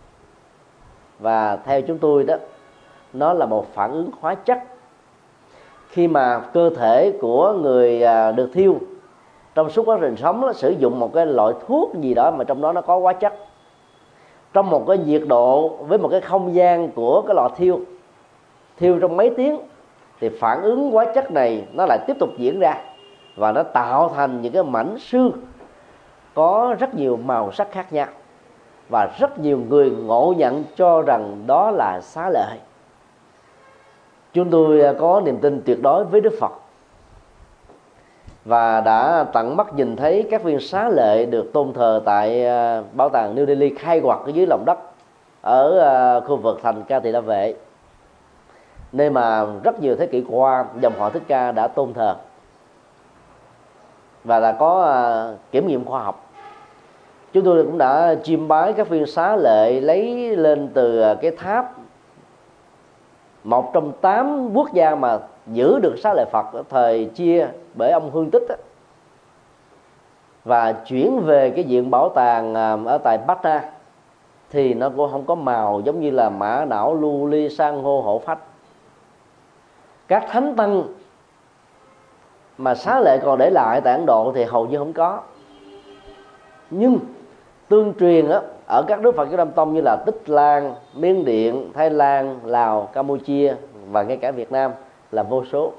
Và theo chúng tôi đó, nó là một phản ứng hóa chất. Khi mà cơ thể của người được thiêu trong suốt quá trình sống nó sử dụng một cái loại thuốc gì đó mà trong đó nó có hóa chất, trong một cái nhiệt độ với một cái không gian của cái lò thiêu trong mấy tiếng, thì phản ứng hóa chất này nó lại tiếp tục diễn ra, và nó tạo thành những cái mảnh xương có rất nhiều màu sắc khác nhau, và rất nhiều người ngộ nhận cho rằng đó là xá lợi. Chúng tôi có niềm tin tuyệt đối với Đức Phật và đã tận mắt nhìn thấy các viên xá lợi được tôn thờ tại bảo tàng New Delhi khai quật ở dưới lòng đất ở khu vực thành Ca Tỳ La Vệ, nơi mà rất nhiều thế kỷ qua dòng họ Thích Ca đã tôn thờ và đã có kiểm nghiệm khoa học. Chúng tôi cũng đã chiêm bái các viên xá lợi lấy lên từ cái tháp, một trong 8 quốc gia mà giữ được xá lợi Phật ở thời chia bởi ông Hương Tích đó, và chuyển về cái viện bảo tàng ở tại Patna thì nó cũng không có màu giống như là mã não, lưu ly, san hô, hổ phách. Các thánh tăng mà xá lợi còn để lại tại Ấn Độ thì hầu như không có. Nhưng tương truyền á, ở các nước Phật giáo Nam Tông như là Tích Lan, Miến Điện, Thái Lan, Lào, Campuchia và ngay cả Việt Nam là vô số.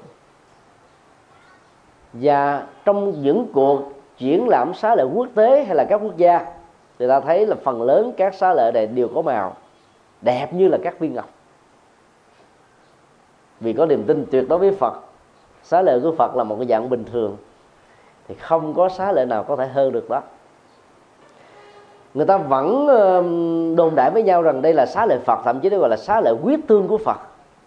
Và trong những cuộc triển lãm xá lợi quốc tế hay là các quốc gia, thì ta thấy là phần lớn các xá lợi này đều có màu đẹp như là các viên ngọc. Vì có niềm tin tuyệt đối với Phật, xá lợi của Phật là một cái dạng bình thường, thì không có xá lợi nào có thể hơn được đó. Người ta vẫn đồn đại với nhau rằng đây là xá lợi Phật, thậm chí nó gọi là xá lợi huyết tương của Phật.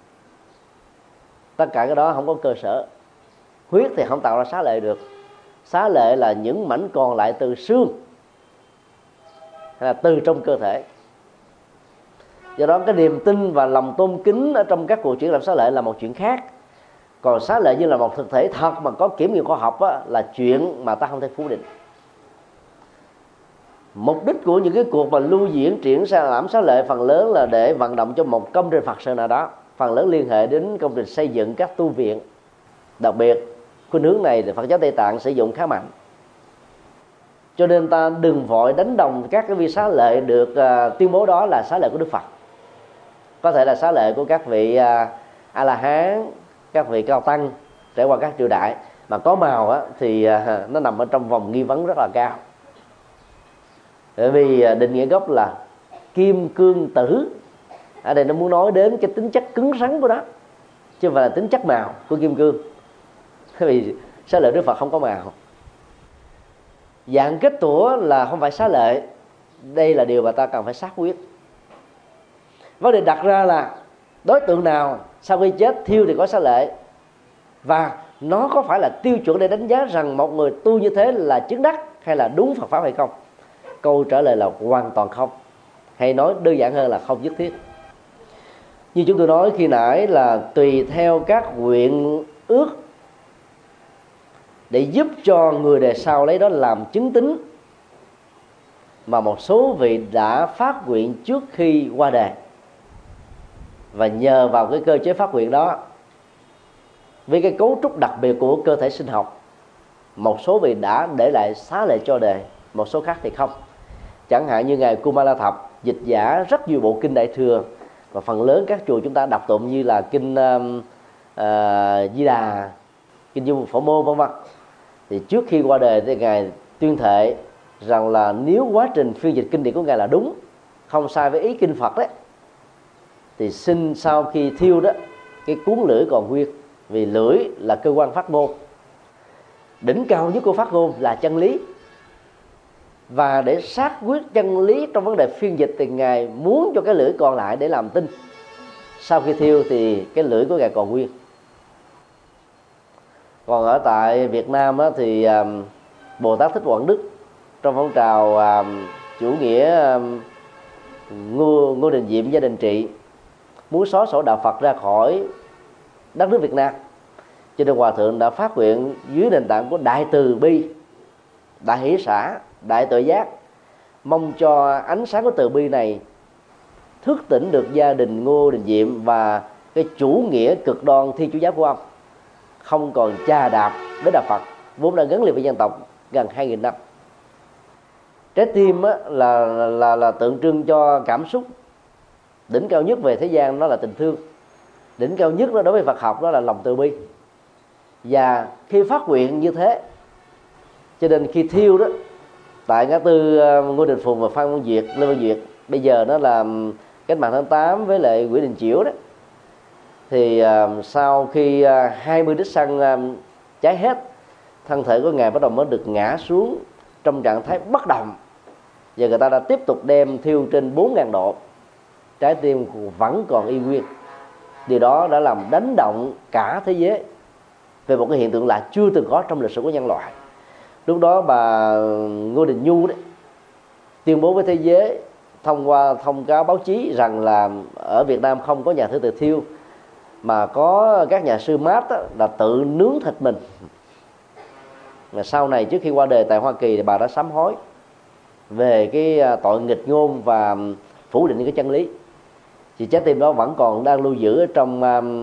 Tất cả cái đó không có cơ sở. Huyết thì không tạo ra xá lợi được. Xá lợi là những mảnh còn lại từ xương hay là từ trong cơ thể. Do đó cái niềm tin và lòng tôn kính ở trong các cuộc triển lãm xá lợi là một chuyện khác. Còn xá lợi như là một thực thể thật mà có kiểm nghiệm khoa học á, là chuyện mà ta không thể phủ định. Mục đích của những cái cuộc mà lưu diễn triển lãm xá lợi phần lớn là để vận động cho một công trình Phật sự nào đó, phần lớn liên hệ đến công trình xây dựng các tu viện. Đặc biệt khuynh hướng này thì Phật giáo Tây Tạng sử dụng khá mạnh. Cho nên ta đừng vội đánh đồng các cái viên xá lợi được tuyên bố đó là xá lợi của Đức Phật. Có thể là xá lợi của các vị A La Hán, các vị cao tăng trải qua các triều đại, mà có màu á, thì nó nằm ở trong vòng nghi vấn rất là cao. Bởi vì định nghĩa gốc là kim cương tử, ở đây nó muốn nói đến cái tính chất cứng rắn của nó, chứ không phải là tính chất màu của kim cương. Bởi vì xá lợi Đức Phật không có màu. Dạng kết tủa là không phải xá lợi. Đây là điều mà ta cần phải xác quyết. Vấn đề đặt ra là đối tượng nào sau khi chết thiêu thì có xá lợi, và nó có phải là tiêu chuẩn để đánh giá rằng một người tu như thế là chứng đắc hay là đúng Phật pháp hay không? Câu trả lời là hoàn toàn không. Hay nói đơn giản hơn là không nhất thiết. Như chúng tôi nói khi nãy là tùy theo các nguyện ước để giúp cho người đời sau lấy đó làm chứng tín, mà một số vị đã phát nguyện trước khi qua đời, và nhờ vào cái cơ chế phát nguyện đó, với cái cấu trúc đặc biệt của cơ thể sinh học, một số vị đã để lại xá lợi cho đời, một số khác thì không. Chẳng hạn như ngài Kumala Thập dịch giả rất nhiều bộ kinh Đại Thừa, và phần lớn các chùa chúng ta đọc tụng như là kinh Di Đà, kinh Du Phổ Môn vân vân. Thì trước khi qua đời thì ngài tuyên thệ rằng là nếu quá trình phiên dịch kinh điển của ngài là đúng, không sai với ý kinh Phật đấy, thì xin sau khi thiêu đó, cái cuốn lưỡi còn nguyên, vì lưỡi là cơ quan phát ngôn, đỉnh cao nhất của phát ngôn là chân lý. Và để xác quyết chân lý trong vấn đề phiên dịch thì ngài muốn cho cái lưỡi còn lại để làm tin. Sau khi thiêu thì cái lưỡi của ngài còn nguyên. Còn ở tại Việt Nam á, thì Bồ Tát Thích Quảng Đức trong phong trào chủ nghĩa Ngô Đình Diệm gia đình trị muốn xóa sổ đạo Phật ra khỏi đất nước Việt Nam, cho nên hòa thượng đã phát nguyện dưới nền tảng của đại từ bi, đại hỷ xả, đại tuệ giác, mong cho ánh sáng của từ bi này thức tỉnh được gia đình Ngô Đình Diệm và cái chủ nghĩa cực đoan thiên chúa giáo của ông không còn chà đạp đến đạo Phật vốn đã gắn liền với dân tộc gần 2.000 năm. Trái tim á, là tượng trưng cho cảm xúc. Đỉnh cao nhất về thế gian đó là tình thương. Đỉnh cao nhất đó đối với Phật học đó là lòng từ bi. Và khi phát nguyện như thế, cho nên khi thiêu đó tại ngã tư Ngô Đình Phùng và Phan Văn Duyệt, Lê Văn Duyệt, bây giờ nó là Cách mạng tháng 8 với lại Nguyễn Đình Chiểu đó, thì sau khi 20 lít xăng cháy hết, thân thể của ngài bắt đầu mới được ngã xuống trong trạng thái bất động, và người ta đã tiếp tục đem thiêu trên 4.000 độ, trái tim vẫn còn y nguyên. Điều đó đã làm đánh động cả thế giới về một cái hiện tượng lạ chưa từng có trong lịch sử của nhân loại. Lúc đó bà Ngô Đình Nhu đấy tuyên bố với thế giới thông qua thông cáo báo chí rằng là ở Việt Nam không có nhà thờ tự thiêu, mà có các nhà sư mát là tự nướng thịt mình. Và sau này trước khi qua đời tại Hoa Kỳ thì bà đã sám hối về cái tội nghịch ngôn và phủ định cái chân lý. Thì trái tim đó vẫn còn đang lưu giữ ở trong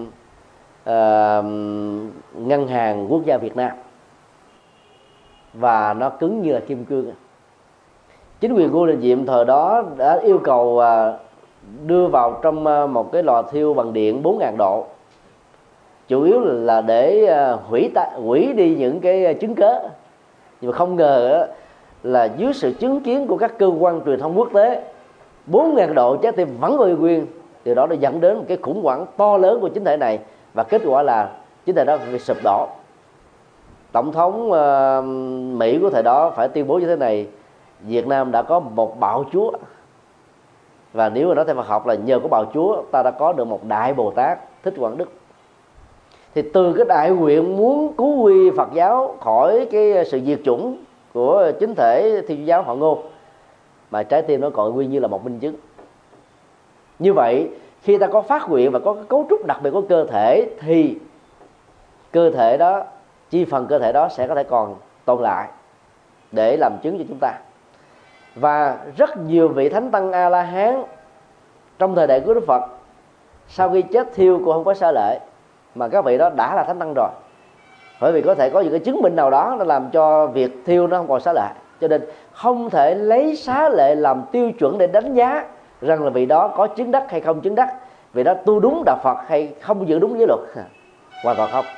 ngân hàng quốc gia Việt Nam, và nó cứng như là kim cương. Chính quyền Ngô Đình Diệm thời đó đã yêu cầu đưa vào trong một cái lò thiêu bằng điện 4.000 độ, chủ yếu là để hủy đi những cái chứng cớ. Nhưng mà không ngờ là dưới sự chứng kiến của các cơ quan truyền thông quốc tế, 4.000 độ trái tim vẫn còn nguyên. Điều đó đã dẫn đến một cái khủng hoảng to lớn của chính thể này, và kết quả là chính thể đó bị sụp đổ. Tổng thống Mỹ của thời đó phải tuyên bố như thế này: Việt Nam đã có một bạo chúa, và nếu mà nói theo Phật học là nhờ có bạo chúa ta đã có được một đại Bồ Tát Thích Quảng Đức. Thì từ cái đại nguyện muốn cứu quy Phật giáo khỏi cái sự diệt chủng của chính thể Thiên Chúa giáo họ Ngô, mà trái tim nó còn nguyên như là một minh chứng. Như vậy khi ta có phát nguyện và có cái cấu trúc đặc biệt của cơ thể, thì cơ thể đó, chi phần cơ thể đó sẽ có thể còn tồn lại để làm chứng cho chúng ta. Và rất nhiều vị thánh tăng A La Hán trong thời đại của Đức Phật sau khi chết thiêu cũng không có xá lệ, mà các vị đó đã là thánh tăng rồi, bởi vì có thể có những cái chứng minh nào đó nó làm cho việc thiêu nó không còn xá lệ. Cho nên không thể lấy xá lệ làm tiêu chuẩn để đánh giá rằng là vị đó có chứng đắc hay không chứng đắc, vị đó tu đúng đạo Phật hay không giữ đúng giới luật. Hoàn toàn không.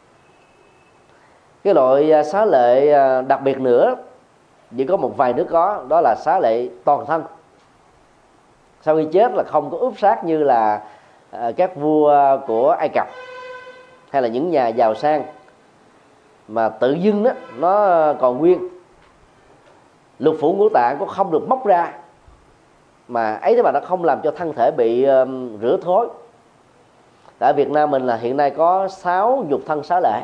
Cái loại xá lệ đặc biệt nữa chỉ có một vài nước có, đó là xá lệ toàn thân. Sau khi chết là không có ướp xác như là các vua của Ai Cập hay là những nhà giàu sang, mà tự dưng đó nó còn nguyên. Lục phủ ngũ tạng cũng không được móc ra, mà ấy thế mà nó không làm cho thân thể bị rửa thối. Tại Việt Nam mình là hiện nay có 6 nhục thân xá lệ,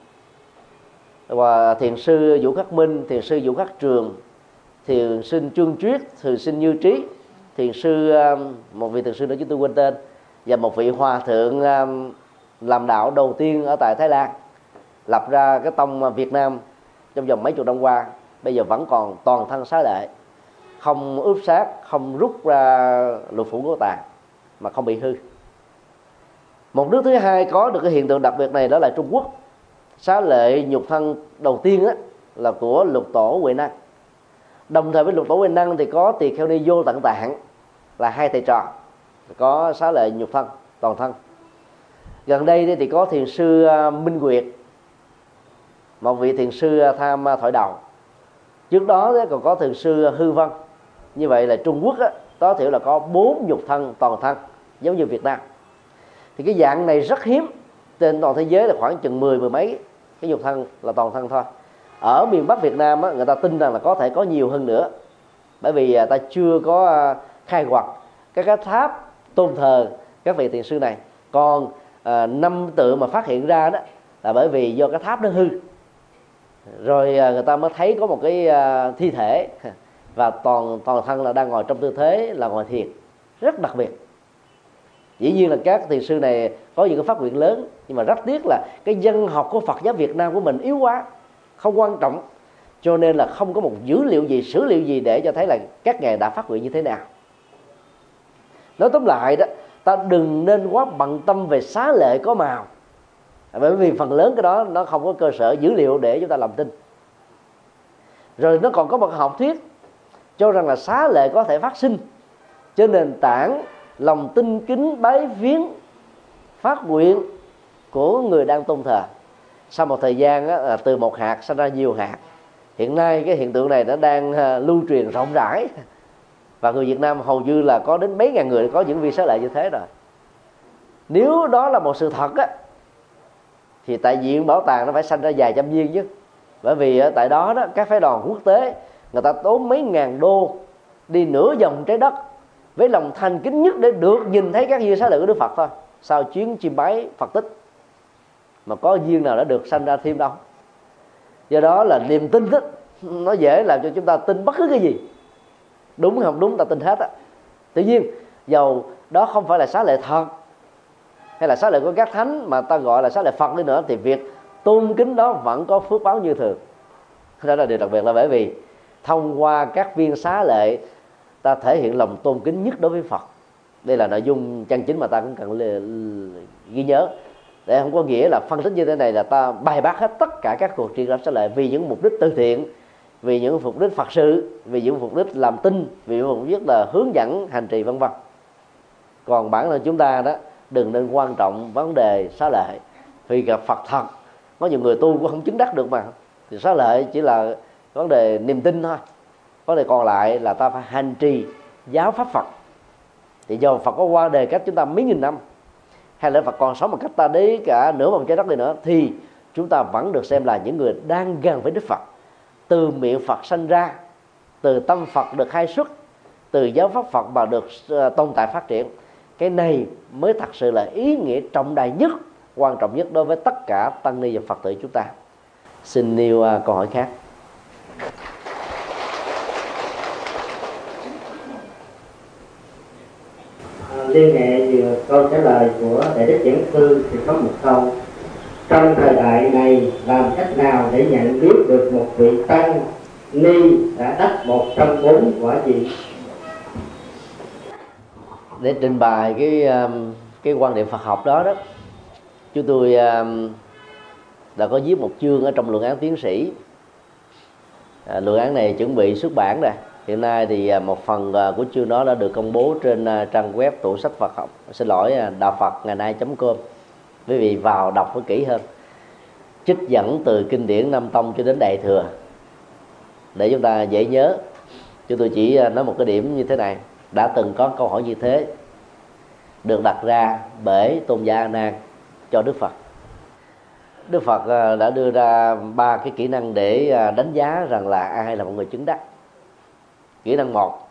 và thiền sư Vũ Khắc Minh, thiền sư Vũ Khắc Trường, thiền sinh Trương Triết, thiền sinh Như Trí, thiền sư một vị thiền sư nữa chúng tôi quên tên, và một vị hòa thượng làm đạo đầu tiên ở tại Thái Lan, lập ra cái tông Việt Nam trong vòng mấy chục năm qua, bây giờ vẫn còn toàn thân xá lệ, không ướp xác, không rút ra lục phủ ngũ tạng mà không bị hư. Một nước thứ hai có được cái hiện tượng đặc biệt này đó là Trung Quốc. Xá lệ nhục thân đầu tiên là của Lục Tổ Huệ Năng. Đồng thời với Lục Tổ Huệ Năng thì có Tỳ Kheo Ni Vô Tận Tạng, là hai thầy trò có xá lệ nhục thân toàn thân. Gần đây thì có thiền sư Minh Nguyệt, một vị thiền sư tham thổi đầu, Trước đó còn có thiền sư Hư Vân. Như vậy là Trung Quốc tối thiểu là có 4 nhục thân toàn thân giống như Việt Nam. Thì cái dạng này rất hiếm, trên toàn thế giới là khoảng chừng mười mấy cái nhục thân là toàn thân thôi. Ở miền Bắc Việt Nam người ta tin rằng là có thể có nhiều hơn nữa, bởi vì ta chưa có khai quật các cái tháp tôn thờ các vị thiền sư này. Còn 5 tượng mà phát hiện ra đó là bởi vì do cái tháp nó hư, rồi người ta mới thấy có một cái thi thể và toàn thân là đang ngồi trong tư thế là ngồi thiền, rất đặc biệt. Dĩ nhiên là các thiền sư này có những cái phát nguyện lớn, nhưng mà rất tiếc là cái dân học của Phật giáo Việt Nam của mình yếu quá, không quan trọng, cho nên là không có một dữ liệu gì, sử liệu gì để cho thấy là các ngài đã phát nguyện như thế nào. Nói tóm lại đó, ta đừng nên quá bận tâm về xá lệ có màu, bởi vì phần lớn cái đó nó không có cơ sở dữ liệu để chúng ta làm tin. Rồi nó còn có một học thuyết cho rằng là xá lệ có thể phát sinh trên nền tảng lòng tin kính bái viếng phát nguyện của người đang tôn thờ. Sau một thời gian từ một hạt sinh ra nhiều hạt. Hiện nay cái hiện tượng này nó đang lưu truyền rộng rãi, và người Việt Nam hầu như là có đến mấy ngàn người có những viên xá lệ như thế rồi. Nếu đó là một sự thật thì tại viện bảo tàng nó phải sanh ra vài trăm viên chứ. Bởi vì tại đó các phái đoàn quốc tế người ta tốn mấy ngàn đô đi nửa vòng trái đất với lòng thành kính nhất để được nhìn thấy các viên xá lợi của Đức Phật thôi. Sau chuyến chiêm bái Phật tích mà có viên nào đã được sanh ra thêm đâu. Do đó là niềm tin nó dễ làm cho chúng ta tin bất cứ cái gì, đúng hay không đúng ta tin hết Tuy nhiên dầu đó không phải là xá lệ thật hay là xá lệ của các thánh mà ta gọi là xá lệ Phật đi nữa, thì việc tôn kính đó vẫn có phước báo như thường. Đó là điều đặc biệt, là bởi vì thông qua các viên xá lệ ta thể hiện lòng tôn kính nhất đối với Phật. Đây là nội dung chân chính mà ta cũng cần ghi nhớ, để không có nghĩa là phân tích như thế này là ta bài bác hết tất cả các cuộc triển lãm xá lệ vì những mục đích từ thiện, vì những mục đích Phật sự, vì những mục đích làm tin, vì những mục đích là hướng dẫn hành trì vân vân. Còn bản thân chúng ta đó đừng nên quan trọng vấn đề xá lệ, vì gặp Phật thật có nhiều người tu cũng không chứng đắc được mà, thì xá lệ chỉ là vấn đề niềm tin thôi. Vấn đề còn lại là ta phải hành trì giáo pháp Phật. Thì do Phật có qua đời cách chúng ta mấy nghìn năm, hay là Phật còn sống một cách ta đấy cả nửa vòng trái đất đi nữa, thì chúng ta vẫn được xem là những người đang gần với Đức Phật. Từ miệng Phật sanh ra, từ tâm Phật được khai xuất, từ giáo pháp Phật mà được tồn tại phát triển. Cái này mới thật sự là ý nghĩa trọng đại nhất, quan trọng nhất đối với tất cả tăng ni và Phật tử chúng ta. Xin nêu câu hỏi khác. Liên hệ vừa câu trả lời của Đại Đức Giảng Sư thì có một câu: trong thời đại này làm cách nào để nhận biết được một vị tăng ni đã đắc một trong 4 quả vị? Để trình bày cái quan điểm Phật học đó chúng tôi đã có viết một chương ở trong luận án tiến sĩ. Luận án này chuẩn bị xuất bản rồi. Hiện nay thì một phần của chương đó đã được công bố trên trang web tủ sách Phật học, đạo Phật ngày nay.com. Quý vị vào đọc phải kỹ hơn, trích dẫn từ kinh điển Nam Tông cho đến Đại Thừa để chúng ta dễ nhớ. Chúng tôi chỉ nói một cái điểm như thế này: đã từng có câu hỏi như thế được đặt ra bởi Tôn giả A Nan cho Đức Phật. Đức Phật đã đưa ra 3 cái kỹ năng để đánh giá rằng là ai là một người chứng đắc. Kỹ năng 1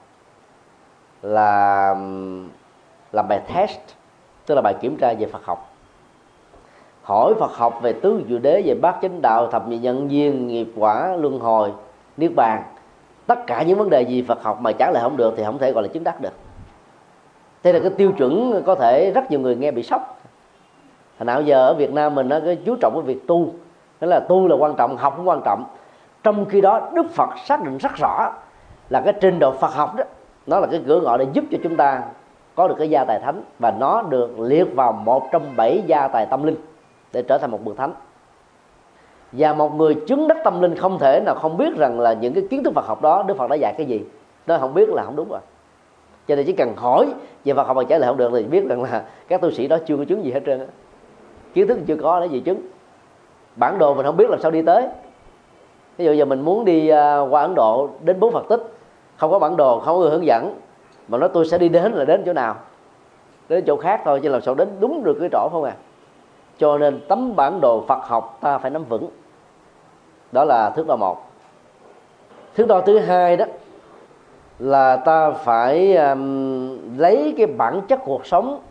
là làm bài test, tức là bài kiểm tra về Phật học. Hỏi Phật học về tứ diệu đế, về bát chánh đạo, thập nhị nhân duyên, nghiệp quả, luân hồi, niết bàn. Tất cả những vấn đề gì Phật học mà trả lời không được thì không thể gọi là chứng đắc được. Thế là cái tiêu chuẩn có thể rất nhiều người nghe bị sốc. Hồi nào giờ ở Việt Nam mình nó chú trọng cái việc tu, tức là tu là quan trọng, học cũng quan trọng. Trong khi đó Đức Phật xác định rất rõ là cái trình độ Phật học đó, nó là cái cửa ngõ để giúp cho chúng ta có được cái gia tài thánh, và nó được liệt vào một trong 7 gia tài tâm linh để trở thành một bậc thánh. Và một người chứng đắc tâm linh không thể nào không biết rằng là những cái kiến thức Phật học đó Đức Phật đã dạy cái gì. Nó không biết là không đúng rồi. Cho nên chỉ cần hỏi về Phật học mà trả lời không được thì biết rằng là các tu sĩ đó chưa có chứng gì hết trơn á. Kiến thức chưa có lấy gì chứng. Bản đồ mình không biết làm sao đi tới. Ví dụ giờ mình muốn đi qua Ấn Độ đến 4 Phật tích, không có bản đồ, không có người hướng dẫn, mà nói tôi sẽ đi đến là đến chỗ nào? Đến chỗ khác thôi, chứ làm sao đến đúng được cái chỗ không à. Cho nên tấm bản đồ Phật học ta phải nắm vững. Đó là thước đo một. Thước đo thứ hai đó là ta phải lấy cái bản chất cuộc sống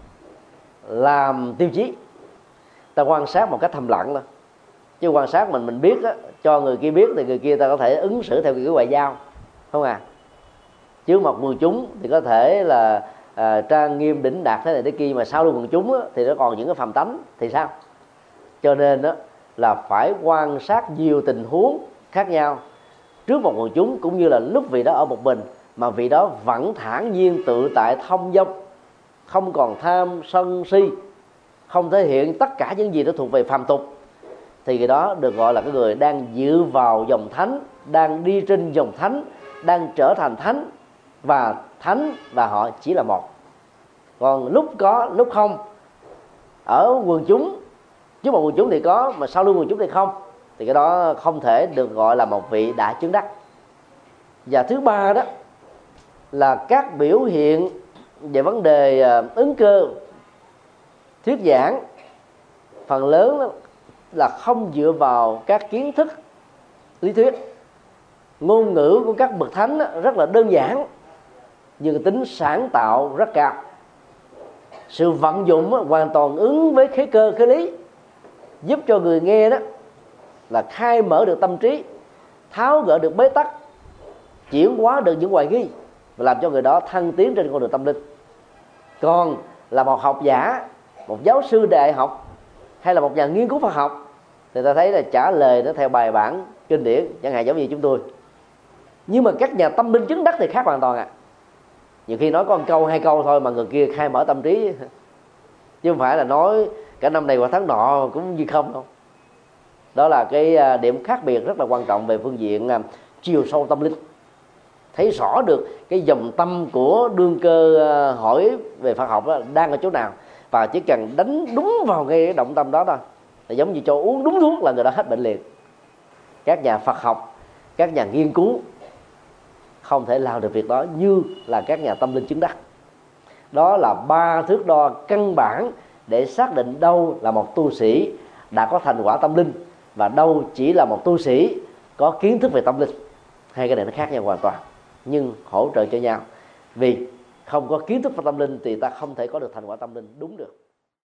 làm tiêu chí. Ta quan sát một cách thầm lặng thôi, chứ quan sát mình biết á, cho người kia biết thì người kia ta có thể ứng xử theo kiểu ngoại giao, không à. Trước mặt quần chúng thì có thể là trang nghiêm đỉnh đạt thế này thế kia, mà sau lưng quần chúng á, thì nó còn những cái phàm tánh thì sao? Cho nên đó là phải quan sát nhiều tình huống khác nhau trước một quần chúng, cũng như là lúc vị đó ở một mình, mà vị đó vẫn thản nhiên tự tại thông dong, không còn tham sân si, không thể hiện tất cả những gì đó thuộc về phàm tục, thì cái đó được gọi là cái người đang dựa vào dòng thánh, đang đi trên dòng thánh, đang trở thành thánh, và thánh và họ chỉ là một. Còn lúc có lúc không, ở quần chúng, trước một quần chúng thì có, mà sau lưng quần chúng thì không, thì cái đó không thể được gọi là một vị đã chứng đắc. Và thứ ba đó là các biểu hiện về vấn đề ứng cơ, thuyết giảng, phần lớn đó là không dựa vào các kiến thức lý thuyết. Ngôn ngữ của các bậc thánh rất là đơn giản, nhưng tính sáng tạo rất cao. Sự vận dụng hoàn toàn ứng với khế cơ, khế lý, giúp cho người nghe đó là khai mở được tâm trí, tháo gỡ được bế tắc, chuyển hóa được những hoài nghi, và làm cho người đó thăng tiến trên con đường tâm linh. Còn là một học giả, một giáo sư đại học, hay là một nhà nghiên cứu Phật học, thì ta thấy là trả lời nó theo bài bản kinh điển, chẳng hạn giống như chúng tôi. Nhưng mà các nhà tâm linh chứng đắc thì khác hoàn toàn à. Nhiều khi nói có một câu hai câu thôi mà người kia khai mở tâm trí, chứ không phải là nói cả năm này qua tháng nọ cũng như không đâu. Đó là cái điểm khác biệt rất là quan trọng về phương diện chiều sâu tâm linh. Thấy rõ được cái dòng tâm của đương cơ hỏi về Phật học đó đang ở chỗ nào, và chỉ cần đánh đúng vào cái động tâm đó thôi, là giống như cho uống đúng thuốc là người đó hết bệnh liền. Các nhà Phật học, các nhà nghiên cứu không thể làm được việc đó như là các nhà tâm linh chứng đắc. Đó là 3 thước đo căn bản để xác định đâu là một tu sĩ đã có thành quả tâm linh, và đâu chỉ là một tu sĩ có kiến thức về tâm linh. Hai cái này nó khác nhau hoàn toàn, nhưng hỗ trợ cho nhau. Vì không có kiến thức về tâm linh thì ta không thể có được thành quả tâm linh đúng được.